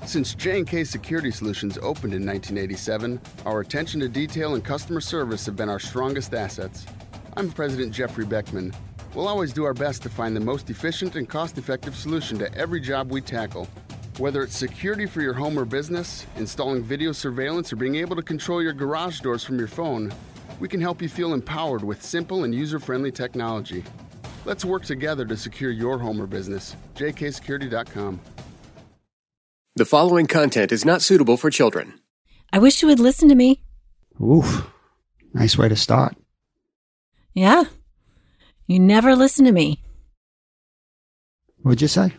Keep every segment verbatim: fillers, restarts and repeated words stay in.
Since J and K Security Solutions opened in nineteen eighty-seven, our attention to detail and customer service have been our strongest assets. I'm President Jeffrey Beckman. We'll always do our best to find the most efficient and cost-effective solution to every job we tackle. Whether it's security for your home or business, installing video surveillance, or being able to control your garage doors from your phone, we can help you feel empowered with simple and user-friendly technology. Let's work together to secure your home or business. J K security dot com. The following content is not suitable for children. I wish you would listen to me. Oof. Nice way to start. Yeah. You never listen to me. What'd you say?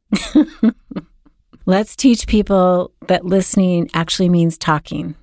Let's teach people that listening actually means talking.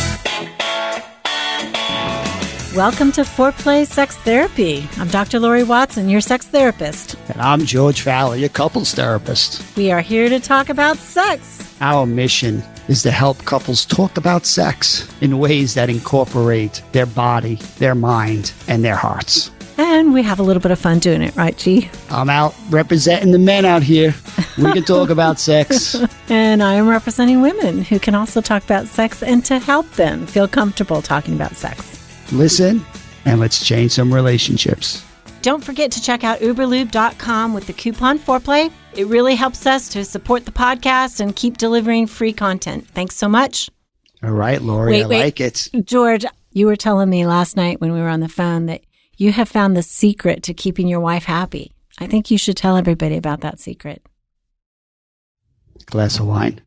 Welcome to Foreplay Sex Therapy. I'm Doctor Lori Watson, your sex therapist. And I'm George Fowler, your couples therapist. We are here to talk about sex. Our mission is to help couples talk about sex in ways that incorporate their body, their mind, and their hearts. And we have a little bit of fun doing it, right, G? I'm out representing the men out here. We can talk about sex. And I am representing women who can also talk about sex and to help them feel comfortable talking about sex. Listen, and let's change some relationships. Don't forget to check out uber lube dot com with the coupon Foreplay. It really helps us to support the podcast and keep delivering free content. Thanks so much. All right, Lori, wait, I wait. like it. George, you were telling me last night when we were on the phone that you have found the secret to keeping your wife happy. I think you should tell everybody about that secret. Glass of wine.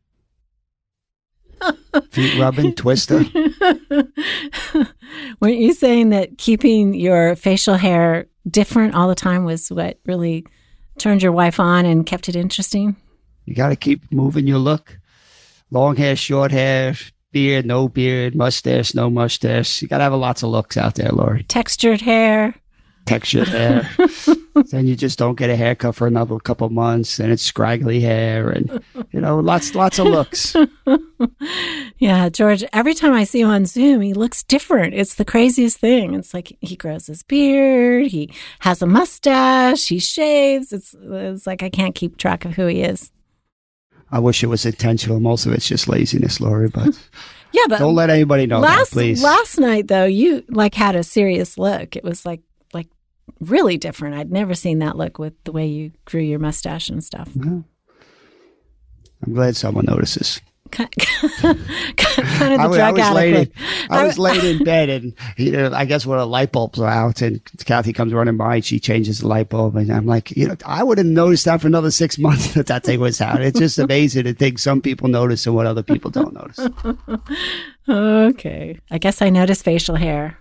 Feet rubbing, twister. Weren't you saying that keeping your facial hair different all the time was what really turned your wife on and kept it interesting? You got to keep moving your look. Long hair, short hair, beard, no beard, mustache, no mustache. You got to have lots of looks out there, Lori. Textured hair. Textured hair. Then you just don't get a haircut for another couple months, and it's scraggly hair, and you know, lots, lots of looks. Yeah, George. Every time I see him on Zoom, he looks different. It's the craziest thing. It's like he grows his beard, he has a mustache, he shaves. It's it's like I can't keep track of who he is. I wish it was intentional. Most of it's just laziness, Lori. But yeah, but don't let anybody know last, that, please. Last night, though, you like had a serious look. It was like. Really different. I'd never seen that look with the way you grew your mustache and stuff. Yeah. I'm glad someone notices. Kind, kind of the I, drug I was laid addict. in, I was laid in bed, and you know, I guess when the light bulbs are out, and Kathy comes running by, and she changes the light bulb, and I'm like, you know, I would have noticed that for another six months that that thing was out. It's just amazing to think some people notice and what other people don't notice. Okay, I guess I noticed facial hair.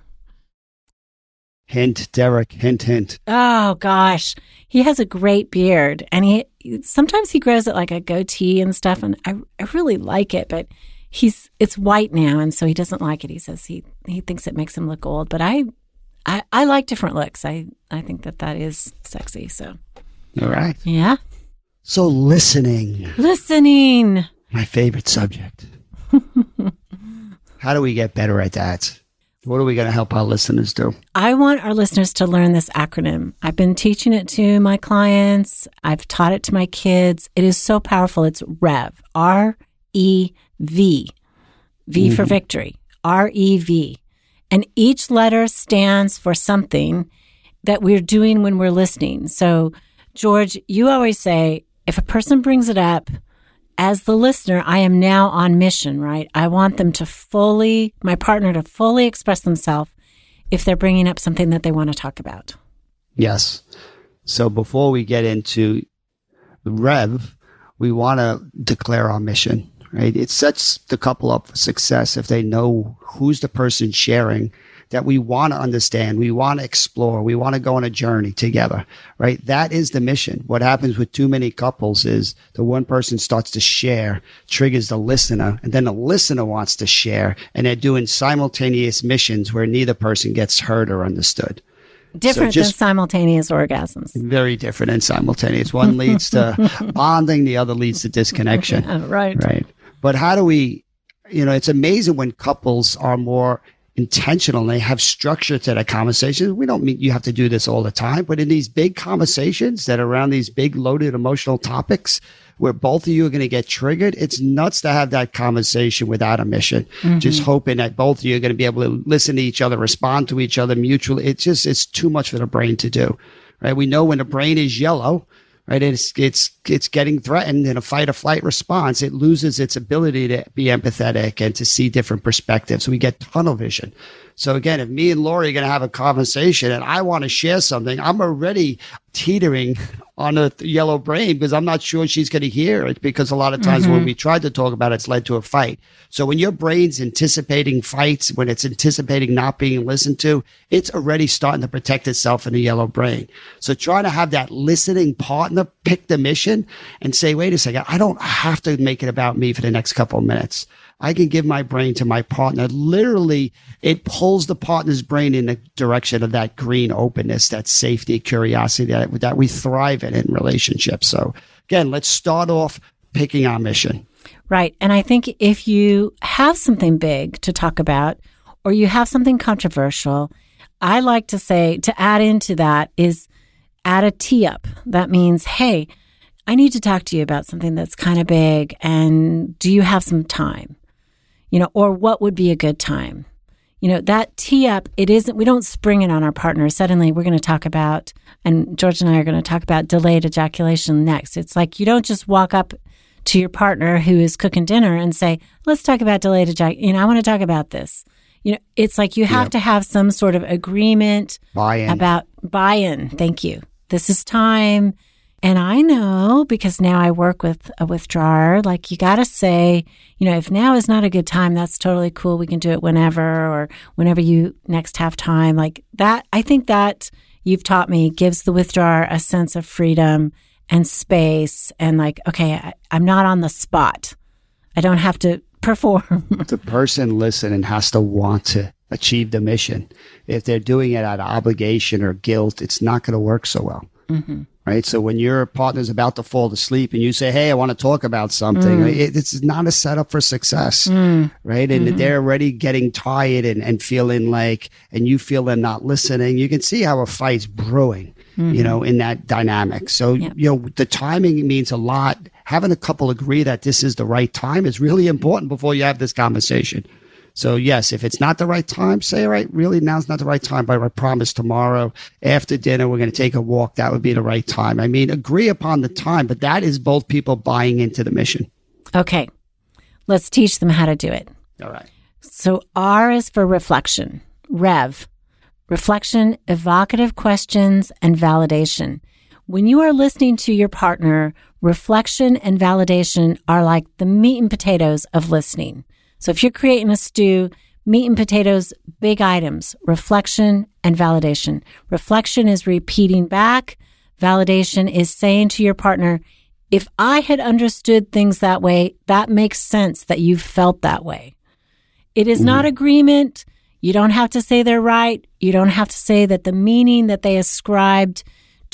Hint, Derek, hint, hint. Oh, gosh. He has a great beard, and he sometimes he grows it like a goatee and stuff, and I, I really like it, but he's it's white now, and so he doesn't like it. He says he, he thinks it makes him look old, but I, I I like different looks. I, I think that that is sexy, so. All right. Yeah. So listening. Listening. My favorite subject. How do we get better at that? What are we going to help our listeners do? I want our listeners to learn this acronym. I've been teaching it to my clients. I've taught it to my kids. It is so powerful. It's REV, R E V, V mm-hmm. for victory, R E V. And each letter stands for something that we're doing when we're listening. So, George, you always say, if a person brings it up, as the listener, I am now on mission, right? I want them to fully, my partner to fully express themselves if they're bringing up something that they want to talk about. Yes. So before we get into the REV, we want to declare our mission, right? It sets the couple up for success if they know who's the person sharing, that we want to understand, we want to explore, we want to go on a journey together, right? That is the mission. What happens with too many couples is the one person starts to share, triggers the listener, and then the listener wants to share, and they're doing simultaneous missions where neither person gets heard or understood. Different so just, than simultaneous orgasms. Very different than simultaneous. One leads to bonding, the other leads to disconnection. Yeah, right. Right. But how do we, you know, it's amazing when couples are more intentional and they have structure to their conversations. We don't mean you have to do this all the time, but in these big conversations that are around these big loaded emotional topics where both of you are going to get triggered, it's nuts to have that conversation without a mission. Mm-hmm. Just hoping that both of you are going to be able to listen to each other, respond to each other mutually. It's just, it's too much for the brain to do, right? We know when the brain is yellow, right? It's, it's, it's getting threatened in a fight or flight response. It loses its ability to be empathetic and to see different perspectives. So we get tunnel vision. So again, if me and Lori are going to have a conversation and I want to share something, I'm already teetering on a yellow brain because I'm not sure she's going to hear it, because a lot of times mm-hmm. when we tried to talk about it, it's led to a fight. So when your brain's anticipating fights, when it's anticipating not being listened to, it's already starting to protect itself in the yellow brain. So trying to have that listening partner pick the mission and say, wait a second, I don't have to make it about me for the next couple of minutes. I can give my brain to my partner. Literally, it pulls the partner's brain in the direction of that green openness, that safety, curiosity that, that we thrive in in relationships. So again, let's start off picking our mission. Right. And I think if you have something big to talk about or you have something controversial, I like to say to add into that is add a tee up. That means, hey, I need to talk to you about something that's kind of big. And do you have some time? You know, or what would be a good time? You know, that tee up, it isn't, we don't spring it on our partner. Suddenly we're going to talk about, and George and I are going to talk about delayed ejaculation next. It's like you don't just walk up to your partner who is cooking dinner and say, let's talk about delayed ejaculation. You know, I want to talk about this. You know, it's like you have yep. to have some sort of agreement. Buy-in. About buy-in. Thank you. This is time. And I know, because now I work with a withdrawer, like you got to say, you know, if now is not a good time, that's totally cool. We can do it whenever, or whenever you next have time. Like that, I think that you've taught me gives the withdrawer a sense of freedom and space and like, okay, I, I'm not on the spot. I don't have to perform. The person listening has to want to achieve the mission. If they're doing it out of obligation or guilt, it's not going to work so well. Mm-hmm. Right. So when your partner's about to fall asleep and you say, hey, I want to talk about something, mm. it, it's not a setup for success. Mm. Right. And mm-hmm. they're already getting tired and, and feeling like, and you feel they're not listening. You can see how a fight's brewing, mm-hmm. you know, in that dynamic. So, yep. you know, the timing means a lot. Having a couple agree that this is the right time is really important before you have this conversation. So yes, if it's not the right time, say, all right, really now's not the right time, but I promise tomorrow after dinner, we're going to take a walk. That would be the right time. I mean, agree upon the time, but that is both people buying into the mission. Okay. Let's teach them how to do it. All right. So R is for reflection. Rev, reflection, evocative questions, and validation. When you are listening to your partner, reflection and validation are like the meat and potatoes of listening. So if you're creating a stew, meat and potatoes, big items, reflection and validation. Reflection is repeating back. Validation is saying to your partner, if I had understood things that way, that makes sense that you felt that way. It is mm-hmm. not agreement. You don't have to say they're right. You don't have to say that the meaning that they ascribed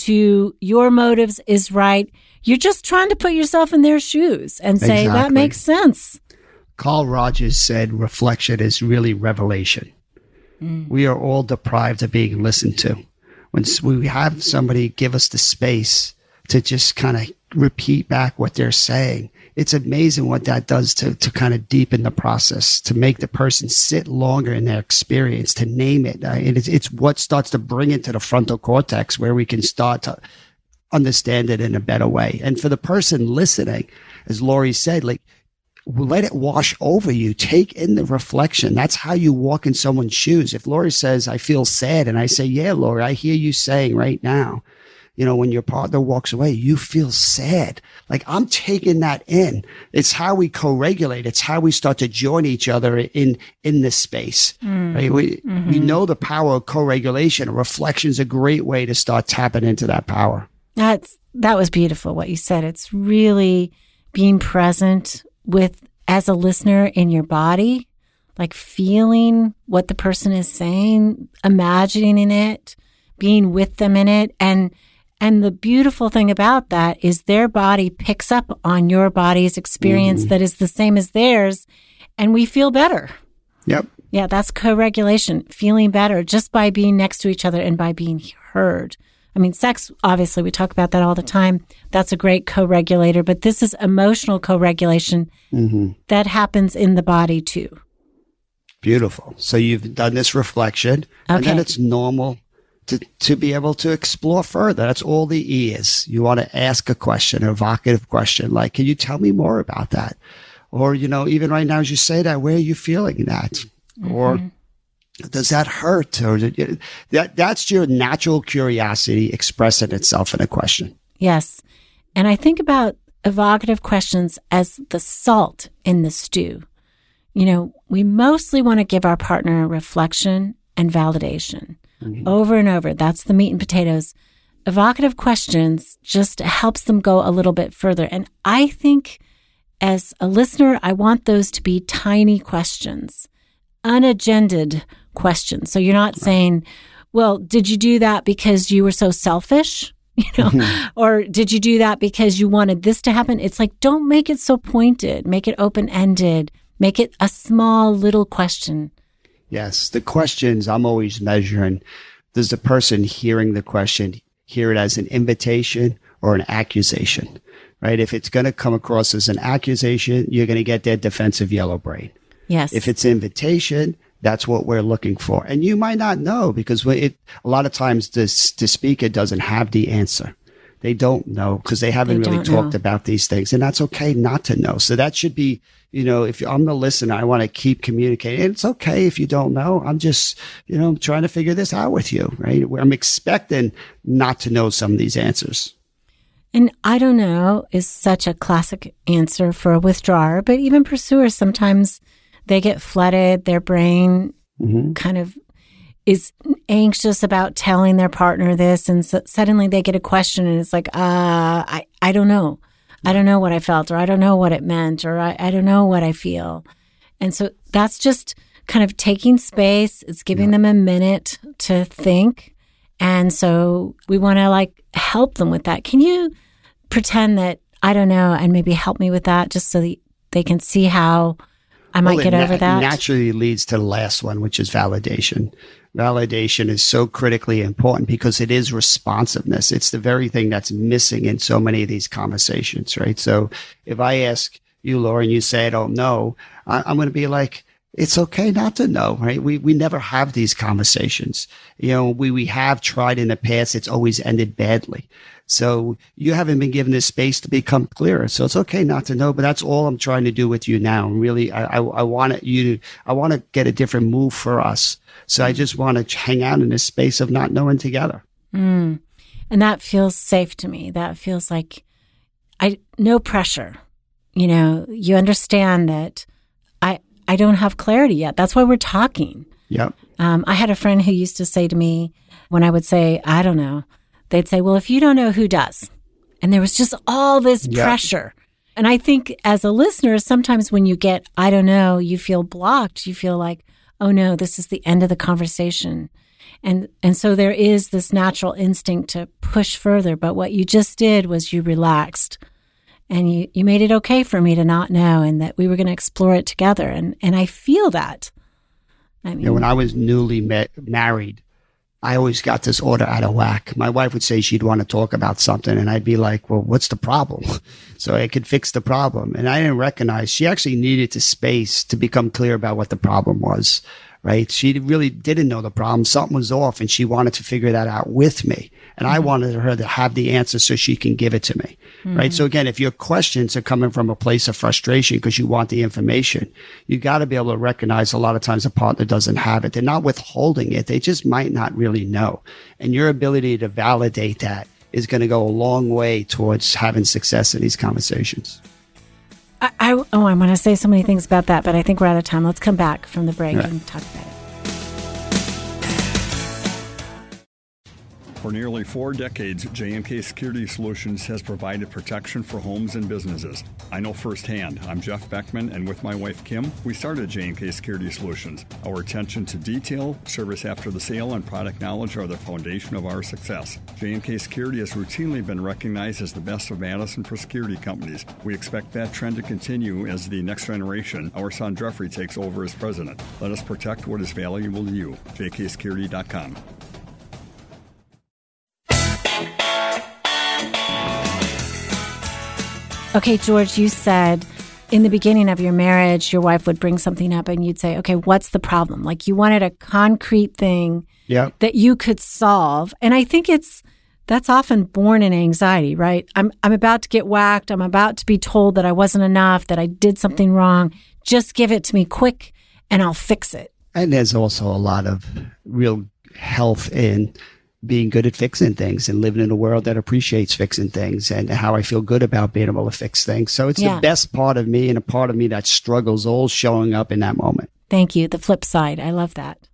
to your motives is right. You're just trying to put yourself in their shoes and say, exactly. that makes sense. Carl Rogers said reflection is really revelation. Mm. We are all deprived of being listened to. When we have somebody give us the space to just kind of repeat back what they're saying, it's amazing what that does to, to kind of deepen the process, to make the person sit longer in their experience, to name it. Uh, and it's, it's what starts to bring it to the frontal cortex where we can start to understand it in a better way. And for the person listening, as Lori said, like, let it wash over you. Take in the reflection. That's how you walk in someone's shoes. If Lori says, I feel sad, and I say, yeah, Lori, I hear you saying right now, you know, when your partner walks away, you feel sad. Like, I'm taking that in. It's how we co-regulate. It's how we start to join each other in, in this space. Mm. Right? We, mm-hmm. we know the power of co-regulation. Reflection is a great way to start tapping into that power. That's, that was beautiful what you said. It's really being present with, as a listener, in your body, like feeling what the person is saying, imagining it, being with them in it. And, and the beautiful thing about that is their body picks up on your body's experience mm. that is the same as theirs, and we feel better. Yep. Yeah, that's co-regulation, feeling better just by being next to each other and by being heard. I mean, sex, obviously, we talk about that all the time. That's a great co-regulator, but this is emotional co-regulation mm-hmm. that happens in the body too. Beautiful. So you've done this reflection, okay. and then it's normal to, to be able to explore further. That's all the E is. You want to ask a question, an evocative question, like, can you tell me more about that? Or, you know, even right now as you say that, where are you feeling that? Mm-hmm. Or does that hurt? Or that that's your natural curiosity expressing itself in a question. Yes. And I think about evocative questions as the salt in the stew. You know, we mostly want to give our partner reflection and validation mm-hmm. over and over. That's the meat and potatoes. Evocative questions just helps them go a little bit further. And I think as a listener, I want those to be tiny questions, unagended questions. So you're not saying, well, did you do that because you were so selfish? You know, mm-hmm. or did you do that because you wanted this to happen? It's like, don't make it so pointed, make it open-ended, make it a small little question. Yes. The questions I'm always measuring, does the person hearing the question hear it as an invitation or an accusation? Right? If it's going to come across as an accusation, you're going to get their defensive yellow brain. Yes. If it's invitation, that's what we're looking for. And you might not know because it, a lot of times this, the speaker doesn't have the answer. They don't know because they haven't they really talked know. about these things. And that's okay not to know. So that should be, you know, if I'm the listener, I want to keep communicating. And it's okay if you don't know. I'm just, you know, trying to figure this out with you, right? I'm expecting not to know some of these answers. And I don't know is such a classic answer for a withdrawer, but even pursuers, sometimes they get flooded. Their brain mm-hmm. kind of is anxious about telling their partner this. And so suddenly they get a question and it's like, uh, I, I don't know. I don't know what I felt, or I don't know what it meant, or I, I don't know what I feel. And so that's just kind of taking space. It's giving yeah. them a minute to think. And so we want to like help them with that. Can you pretend that I don't know and maybe help me with that just so that they can see how I might well, get over na- that? Naturally leads to the last one, which is validation. Validation is so critically important because it is responsiveness. It's the very thing that's missing in so many of these conversations, right? So if I ask you, Laura, and you say, I don't know, I- I'm going to be like, it's okay not to know, right? We we never have these conversations. You know, we, we have tried in the past. It's always ended badly. So you haven't been given this space to become clearer. So it's okay not to know, but that's all I'm trying to do with you now. And really, I, I, I want you to, I want to get a different move for us. So I just want to hang out in this space of not knowing together. Mm. And that feels safe to me. That feels like I, no pressure. You know, you understand that I, I don't have clarity yet. That's why we're talking. Yep. Um, I had a friend who used to say to me when I would say, I don't know, they'd say, well, if you don't know, who does? And there was just all this yep. pressure. And I think as a listener, sometimes when you get, I don't know, you feel blocked. You feel like, oh no, this is the end of the conversation. And and so there is this natural instinct to push further. But what you just did was you relaxed. And you, you made it okay for me to not know and that we were going to explore it together. And, and I feel that. I mean, yeah, when I was newly ma- married, I always got this order out of whack. My wife would say she'd want to talk about something, and I'd be like, well, what's the problem? So I could fix the problem. And I didn't recognize she actually needed the space to become clear about what the problem was, right? She really didn't know the problem. Something was off, and she wanted to figure that out with me. And mm-hmm. I wanted her to have the answer so she can give it to me, mm-hmm. right? So again, if your questions are coming from a place of frustration because you want the information, you got to be able to recognize a lot of times a partner doesn't have it. They're not withholding it. They just might not really know. And your ability to validate that is going to go a long way towards having success in these conversations. I, I oh, I want to say so many things about that, but I think we're out of time. Let's come back from the break right. and talk about it. For nearly four decades, J and K Security Solutions has provided protection for homes and businesses. I know firsthand. I'm Jeff Beckman, and with my wife, Kim, we started J and K Security Solutions. Our attention to detail, service after the sale, and product knowledge are the foundation of our success. J and K Security has routinely been recognized as the best of Madison for security companies. We expect that trend to continue as the next generation, our son Jeffrey, takes over as president. Let us protect what is valuable to you. J K security dot com. Okay, George, you said in the beginning of your marriage, your wife would bring something up and you'd say, okay, what's the problem? Like you wanted a concrete thing Yeah. that you could solve. And I think it's, that's often born in anxiety, right? I'm I'm about to get whacked. I'm about to be told that I wasn't enough, that I did something wrong. Just give it to me quick and I'll fix it. And there's also a lot of real health in being good at fixing things and living in a world that appreciates fixing things and how I feel good about being able to fix things. So it's Yeah. the best part of me and a part of me that struggles all showing up in that moment. Thank you. The flip side. I love that.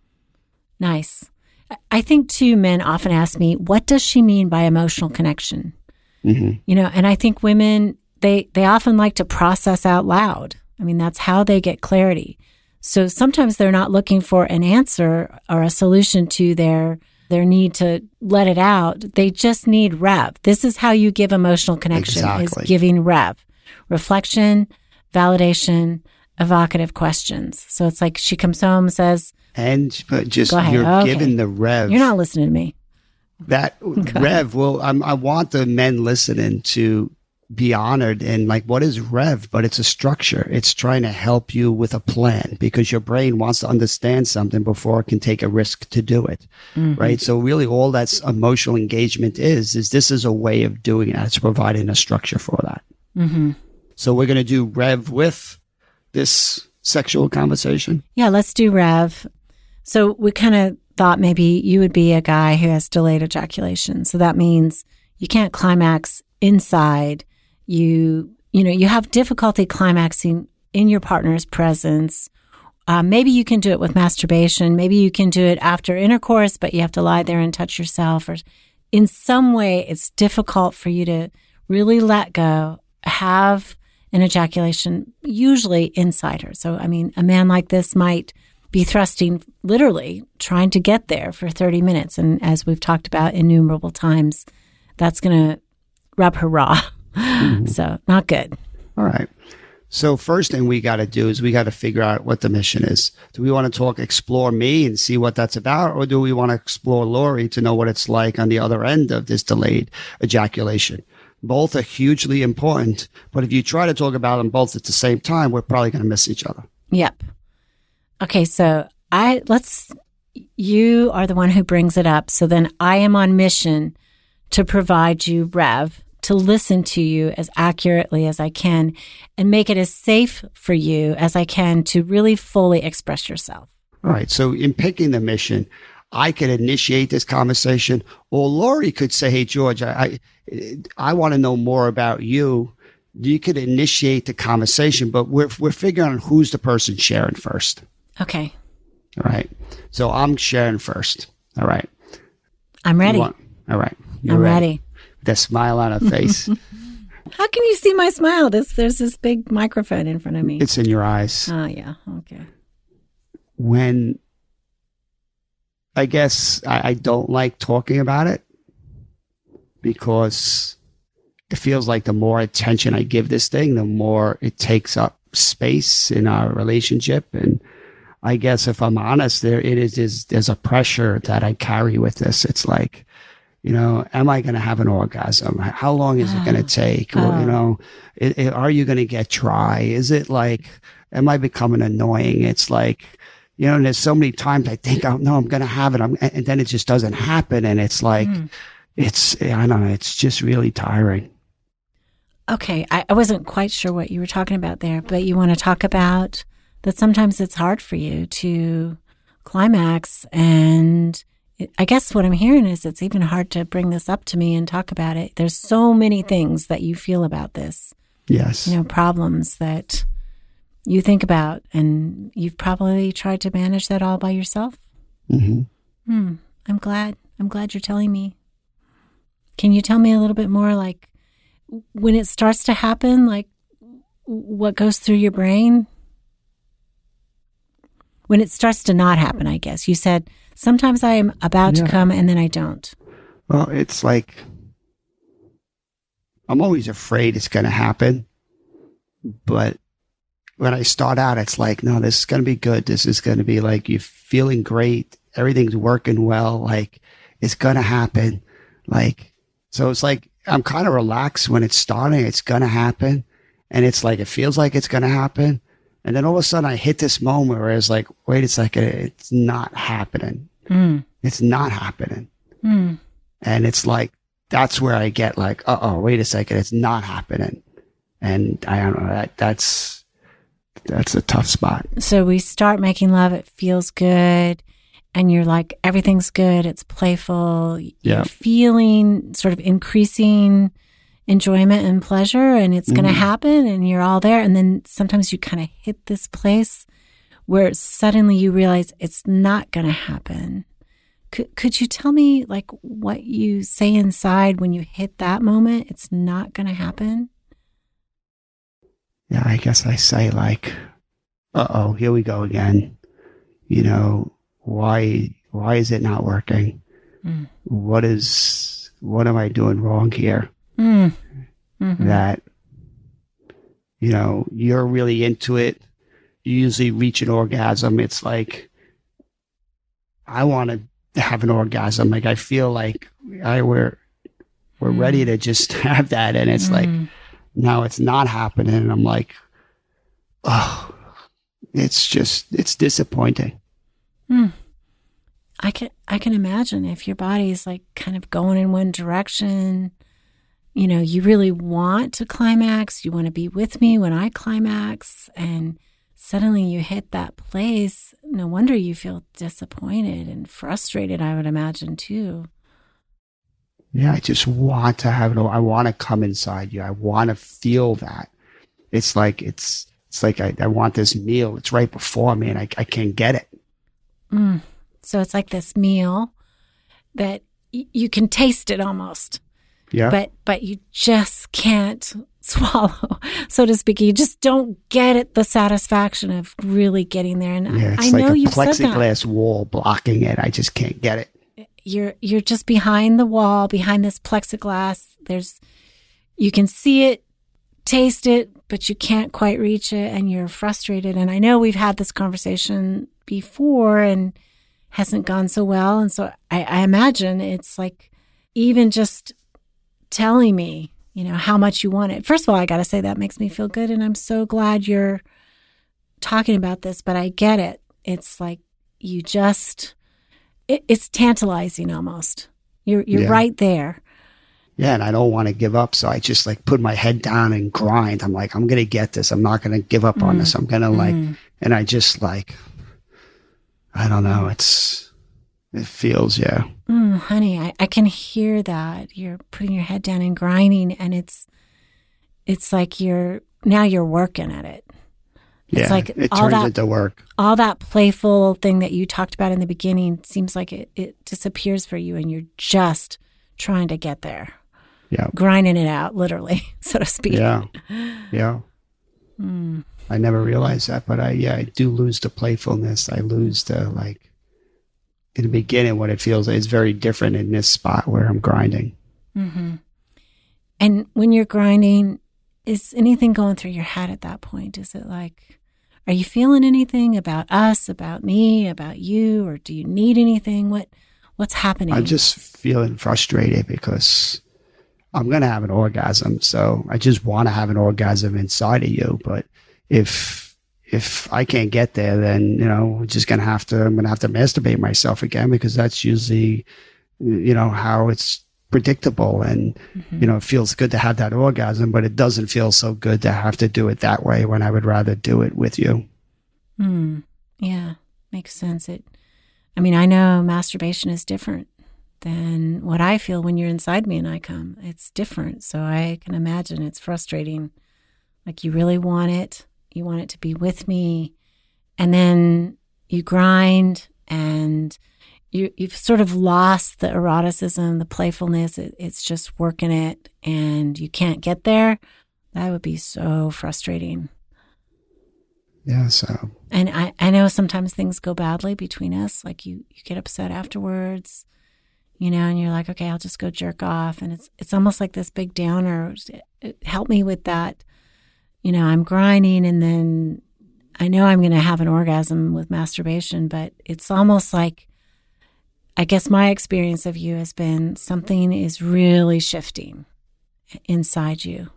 Nice. I- I think too, men often ask me, what does she mean by emotional connection? Mm-hmm. You know, and I think women, they, they often like to process out loud. I mean, that's how they get clarity. So sometimes they're not looking for an answer or a solution to their their need to let it out. They just need rev. This is how you give emotional connection, Exactly. is giving rev. Reflection, validation, evocative questions. So it's like she comes home and says, And but just Go ahead. you're Okay. given the rev. you're not listening to me. that rev. Well, I'm, I want the men listening to be honored and like, what is rev? But it's a structure. It's trying to help you with a plan because your brain wants to understand something before it can take a risk to do it. Mm-hmm. Right. So really all that's emotional engagement is, is this is a way of doing that. It's providing a structure for that. Mm-hmm. So we're going to do rev with this sexual conversation. Yeah, let's do rev. So we kind of thought maybe you would be a guy who has delayed ejaculation. So that means you can't climax inside. You, you know, you have difficulty climaxing in your partner's presence. Uh, maybe you can do it with masturbation. Maybe you can do it after intercourse, but you have to lie there and touch yourself. Or in some way, it's difficult for you to really let go, have an ejaculation, usually inside her. So, I mean, a man like this might be thrusting, literally trying to get there for thirty minutes. And as we've talked about innumerable times, that's going to rub her raw. Mm-hmm. So not good. All right. So first thing we got to do is we got to figure out what the mission is. Do we want to talk, explore me and see what that's about? Or do we want to explore Lori to know what it's like on the other end of this delayed ejaculation? Both are hugely important. But if you try to talk about them both at the same time, we're probably going to miss each other. Yep. Okay. So I, let's, you are the one who brings it up. So then I am on mission to provide you rev, to listen to you as accurately as I can and make it as safe for you as I can to really fully express yourself. All right. So in picking the mission, I could initiate this conversation, or Lori could say, "Hey, George, I, I, I want to know more about you." You could initiate the conversation, but we're we're figuring out who's the person sharing first. Okay. All right. So I'm sharing first. All right. I'm ready. You want- all right. You're I'm ready. That smile on her face. How can you see my smile? This, there's this big microphone in front of me. It's in your eyes. Oh, yeah. Okay. When I guess I, I don't like talking about it because it feels like the more attention I give this thing, the more it takes up space in our relationship. And I guess if I'm honest, there it is, is there's a pressure that I carry with this. It's like, you know, am I going to have an orgasm? How long is it going to take? Oh. Or, you know, it, it, are you going to get dry? Is it like, am I becoming annoying? It's like, you know, and there's so many times I think, oh, no, I'm going to have it. I'm, and then it just doesn't happen. And it's like, mm. it's, I don't know, it's just really tiring. Okay. I, I wasn't quite sure what you were talking about there, but you want to talk about that sometimes it's hard for you to climax. And it, I guess what I'm hearing is it's even hard to bring this up to me and talk about it. There's so many things that you feel about this. Yes. You know, problems that you think about, and you've probably tried to manage that all by yourself. Mm-hmm. Hmm. I'm glad. I'm glad you're telling me. Can you tell me a little bit more, like, when it starts to happen, like, what goes through your brain? When it starts to not happen, I guess. You said, sometimes I am about yeah. to come and then I don't. Well, it's like, I'm always afraid it's going to happen. But when I start out, it's like, no, this is going to be good. This is going to be like, you're feeling great. Everything's working well. Like, it's going to happen. Like, so it's like, I'm kind of relaxed when it's starting. It's going to happen. And it's like, it feels like it's going to happen. And then all of a sudden I hit this moment where it's like, wait a second, it's not happening. Mm. It's not happening. Mm. And it's like, that's where I get like, uh-oh, wait a second, it's not happening. And I don't know, that that's, that's a tough spot. So we start making love, it feels good. And you're like, everything's good, it's playful. You're yeah. feeling sort of increasing enjoyment and pleasure, and it's going to mm-hmm. happen, and you're all there. And then sometimes you kind of hit this place where suddenly you realize it's not going to happen. Could could you tell me, like, what you say inside when you hit that moment? It's not going to happen. Yeah, I guess I say like, uh-oh, here we go again. You know, why why is it not working? Mm. What is what am I doing wrong here? Mm. Mm-hmm. That, you know, you're really into it. You usually reach an orgasm. It's like, I want to have an orgasm. Like, I feel like I we're we're mm. ready to just have that, and it's mm. like, now it's not happening. And I'm like, oh, it's just it's disappointing. Mm. I can I can imagine if your body is like kind of going in one direction. You know, you really want to climax. You want to be with me when I climax. And suddenly you hit that place. No wonder you feel disappointed and frustrated, I would imagine, too. Yeah, I just want to have it. I want to come inside you. I want to feel that. It's like, it's it's like I, I want this meal. It's right before me, and I, I can't get it. Mm. So it's like this meal that y- you can taste it almost. Yeah. But but you just can't swallow, so to speak. You just don't get it, the satisfaction of really getting there. And yeah, it's I, I like know a you've said that. plexiglass wall blocking it. I just can't get it. You're you're just behind the wall, behind this plexiglass. There's you can see it, taste it, but you can't quite reach it, and you're frustrated. And I know we've had this conversation before and hasn't gone so well. And so I, I imagine it's like even just telling me, you know, how much you want it. First of all, I got to say that makes me feel good. And I'm so glad you're talking about this, but I get it. It's like you just, it, it's tantalizing almost. You're, you're yeah. right there. Yeah. And I don't want to give up. So I just like put my head down and grind. I'm like, I'm going to get this. I'm not going to give up mm. on this. I'm going to like, mm. and I just like, I don't know. It's, it feels, yeah. Mm, honey, I, I can hear that. You're putting your head down and grinding, and it's it's like you're now you're working at it. It's yeah, like it all turns that, into work. All that playful thing that you talked about in the beginning seems like it, it disappears for you, and you're just trying to get there. Yeah. Grinding it out, literally, so to speak. Yeah. Yeah. Mm. I never realized that, but I, yeah, I do lose the playfulness. I lose the, like, in the beginning, what it feels like is very different in this spot where I'm grinding. Mm-hmm. And when you're grinding, is anything going through your head at that point? Is it like, are you feeling anything about us, about me, about you, or do you need anything? What What's happening? I'm just feeling frustrated because I'm going to have an orgasm. So I just want to have an orgasm inside of you. But if if I can't get there, then, you know, we're just going to have to, I'm going to have to masturbate myself again, because that's usually, you know, how it's predictable. And, mm-hmm. you know, it feels good to have that orgasm, but it doesn't feel so good to have to do it that way when I would rather do it with you. Mm, yeah, makes sense. It, I mean, I know masturbation is different than what I feel when you're inside me and I come. It's different. So I can imagine it's frustrating. Like, you really want it. You want it to be with me. And then you grind and you, you've sort of lost the eroticism, the playfulness. It, it's just working it and you can't get there. That would be so frustrating. Yeah, so. And I, I know sometimes things go badly between us. Like you, you get upset afterwards, you know, and you're like, okay, I'll just go jerk off. And it's it's almost like this big downer. Help me with that. You know, I'm grinding and then I know I'm going to have an orgasm with masturbation, but it's almost like, I guess my experience of you has been something is really shifting inside you.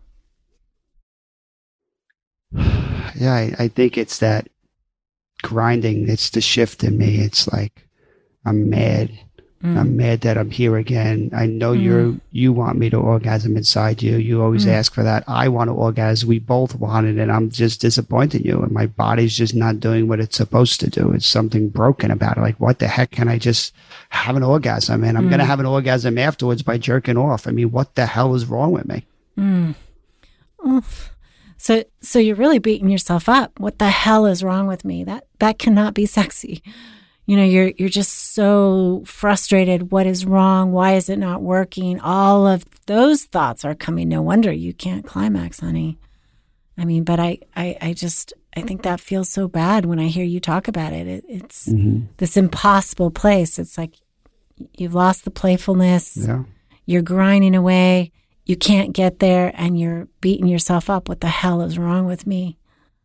Yeah, I, I think it's that grinding. It's the shift in me. It's like I'm mad. Mm. I'm mad that I'm here again. I know mm. you're you want me to orgasm inside you. You always mm. ask for that. I want to orgasm. We both want it, and I'm just disappointing you. And my body's just not doing what it's supposed to do. It's something broken about it. Like, what the heck? Can I just have an orgasm? And I'm mm. gonna have an orgasm afterwards by jerking off. I mean, what the hell is wrong with me? Mm. Oof. So, so you're really beating yourself up. What the hell is wrong with me? That that cannot be sexy. You know, you're you're just so frustrated. What is wrong? Why is it not working? All of those thoughts are coming. No wonder you can't climax, honey. I mean, but I, I, I just I think that feels so bad when I hear you talk about it. it it's mm-hmm. this impossible place. It's like you've lost the playfulness. Yeah. You're grinding away. You can't get there, and you're beating yourself up. What the hell is wrong with me?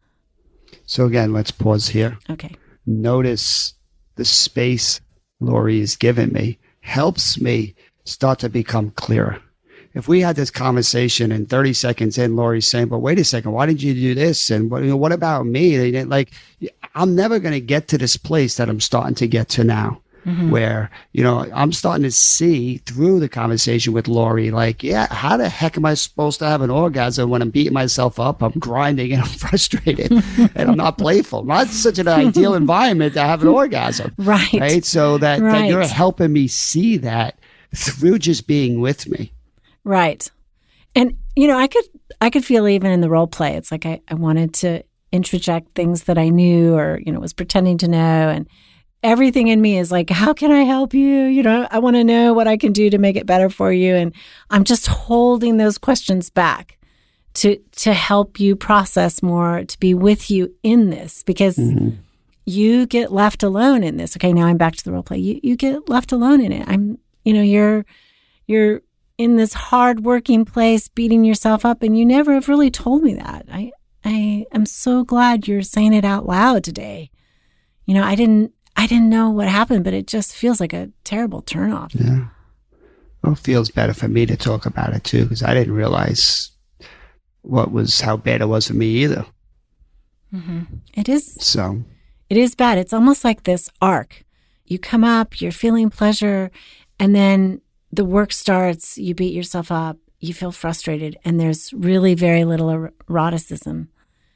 So again, let's pause here. Okay. Notice the space Lori has given me helps me start to become clearer. If we had this conversation and thirty seconds in, Lori's saying, but wait a second, why did you do this? And what, you know, what about me? They didn't like, I'm never going to get to this place that I'm starting to get to now. Mm-hmm. Where, you know, I'm starting to see through the conversation with Lori, like, yeah, how the heck am I supposed to have an orgasm when I'm beating myself up, I'm grinding and I'm frustrated and I'm not playful? Not such an ideal environment to have an orgasm. Right. Right. So that, right. that you're helping me see that through just being with me. Right. And, you know, I could, I could feel even in the role play, it's like I, I wanted to interject things that I knew or, you know, was pretending to know. And everything in me is like, how can I help you? You know, I want to know what I can do to make it better for you. And I'm just holding those questions back to to help you process more, to be with you in this, because mm-hmm. you get left alone in this. Okay, now I'm back to the role play. You you get left alone in it. I'm, you know, you're you're in this hard working place, beating yourself up, and you never have really told me that. I I am so glad you're saying it out loud today. You know, I didn't. I didn't know what happened, but it just feels like a terrible turnoff. Yeah. Well, it feels better for me to talk about it too, because I didn't realize what was, how bad it was for me either. Mm-hmm. It is. So. It is bad. It's almost like this arc. You come up, you're feeling pleasure, and then the work starts, you beat yourself up, you feel frustrated, and there's really very little er- eroticism.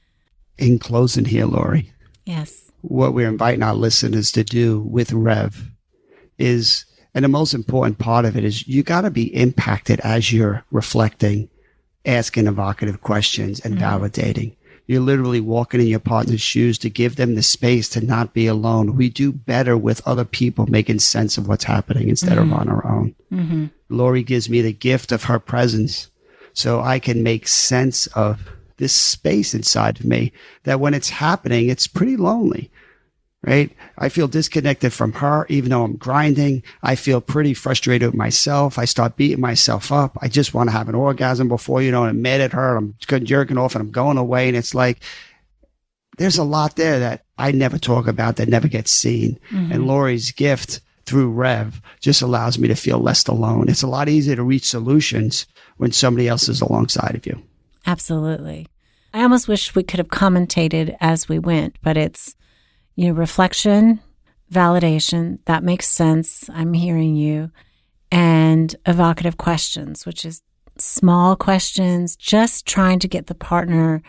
In closing here, Lori. Yes. What we're inviting our listeners to do with Rev is, and the most important part of it is, you got to be impacted as you're reflecting, asking evocative questions and mm-hmm. validating. You're literally walking in your partner's shoes to give them the space to not be alone. We do better with other people making sense of what's happening instead mm-hmm. of on our own. Mm-hmm. Lori gives me the gift of her presence so I can make sense of this space inside of me that when it's happening, it's pretty lonely, right? I feel disconnected from her, even though I'm grinding. I feel pretty frustrated with myself. I start beating myself up. I just want to have an orgasm before, you know, and I'm mad at her. I'm jerking off and I'm going away. And it's like, there's a lot there that I never talk about, that never gets seen. Mm-hmm. And Lori's gift through Rev just allows me to feel less alone. It's a lot easier to reach solutions when somebody else is alongside of you. Absolutely. I almost wish we could have commentated as we went, but it's, you know, reflection, validation, that makes sense, I'm hearing you, and evocative questions, which is small questions, just trying to get the partner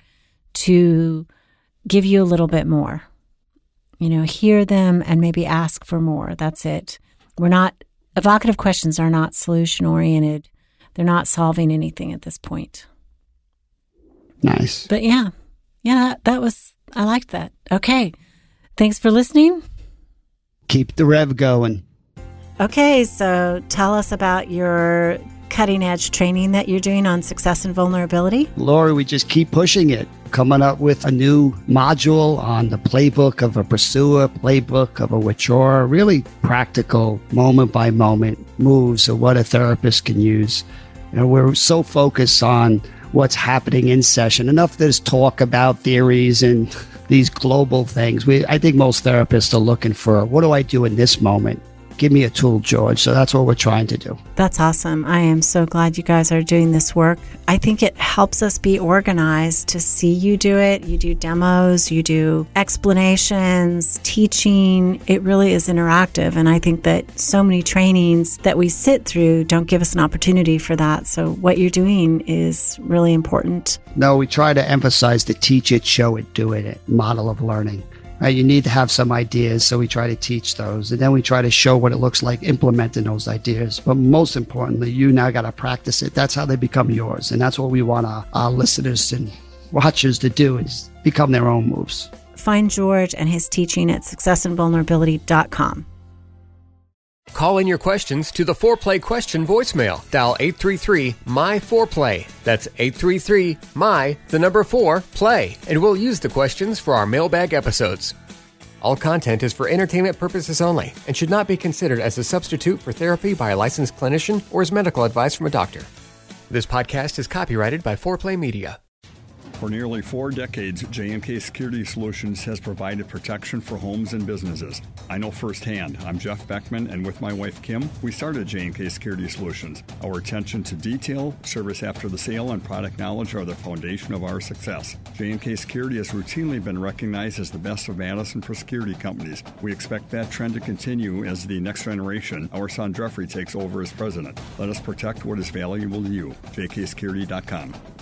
to give you a little bit more. You know, hear them and maybe ask for more. That's it. We're not, evocative questions are not solution-oriented. They're not solving anything at this point. Nice. But yeah, yeah, that, that was, I liked that. Okay. Thanks for listening. Keep the rev going. Okay, so tell us about your cutting edge training that you're doing on success and vulnerability. Lori, we just keep pushing it, coming up with a new module on the playbook of a pursuer, playbook of a withdrawer, really practical moment by moment moves of what a therapist can use. You know, we're so focused on what's happening in session. Enough there's talk about theories and these global things. We, I think most therapists are looking for, what do I do in this moment? Give me a tool, George. So that's what we're trying to do. That's awesome. I am so glad you guys are doing this work. I think it helps us be organized to see you do it. You do demos, you do explanations, teaching. It really is interactive. And I think that so many trainings that we sit through don't give us an opportunity for that. So what you're doing is really important. No, we try to emphasize the teach it, show it, do it model of learning. Right, you need to have some ideas, so we try to teach those. And then we try to show what it looks like implementing those ideas. But most importantly, you now got to practice it. That's how they become yours. And that's what we want our, our listeners and watchers to do, is become their own moves. Find George and his teaching at success and vulnerability dot com. Call in your questions to the four play question voicemail. Dial eight three three, M Y four play. That's eight three three, M Y, the number four, play. And we'll use the questions for our mailbag episodes. All content is for entertainment purposes only and should not be considered as a substitute for therapy by a licensed clinician or as medical advice from a doctor. This podcast is copyrighted by four play Media. For nearly four decades, J and K Security Solutions has provided protection for homes and businesses. I know firsthand. I'm Jeff Beckman, and with my wife Kim, we started J and K Security Solutions. Our attention to detail, service after the sale, and product knowledge are the foundation of our success. J and K Security has routinely been recognized as the best of Madison for security companies. We expect that trend to continue as the next generation, our son Jeffrey, takes over as president. Let us protect what is valuable to you. J K security dot com.